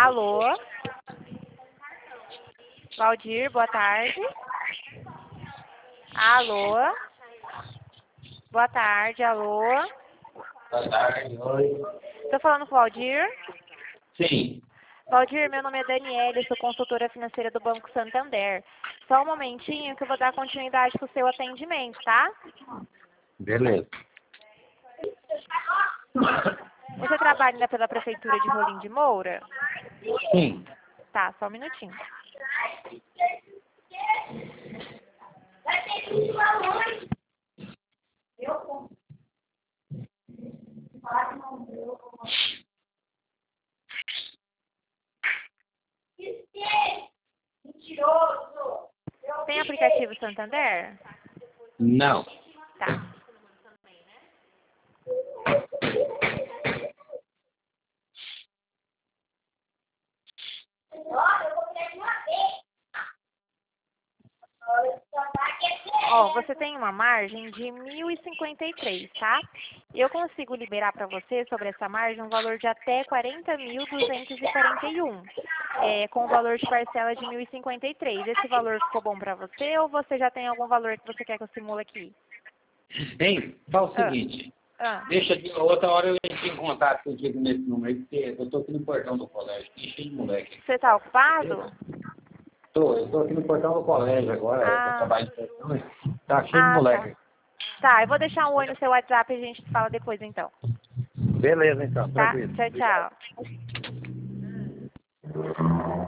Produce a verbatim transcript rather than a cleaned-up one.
Alô? Valdir, boa tarde. Alô? Boa tarde, alô? Boa tarde, oi. Estou falando com o Valdir? Sim. Valdir, meu nome é Daniela, eu sou consultora financeira do Banco Santander. Só um momentinho que eu vou dar continuidade com o seu atendimento, tá? Beleza. Você trabalha ainda pela Prefeitura de Rolim de Moura? Sim. Tá, só um minutinho. Tem aplicativo Santander? Não. Tá. Ó, você tem uma margem de mil e cinquenta e três, tá? Eu consigo liberar para você sobre essa margem um valor de até quarenta mil duzentos e quarenta e um, é, com o valor de parcela de mil e cinquenta e três. Esse valor ficou bom para você ou você já tem algum valor que você quer que eu simule aqui? Hein? Fala o Ah, seguinte. ah. Deixa de outra hora eu entro em contato contigo nesse número aí, porque eu tô aqui no portão do colégio, tem cheio de moleque. Você tá ocupado? Tô, eu tô aqui no portão do colégio agora, eu Ah, trabalho de portão, tá cheio de ah, tá. moleque. Tá, eu vou deixar um oi no seu WhatsApp e a gente fala depois então. Beleza então, Tá? tranquilo. Tchau, Obrigado. tchau.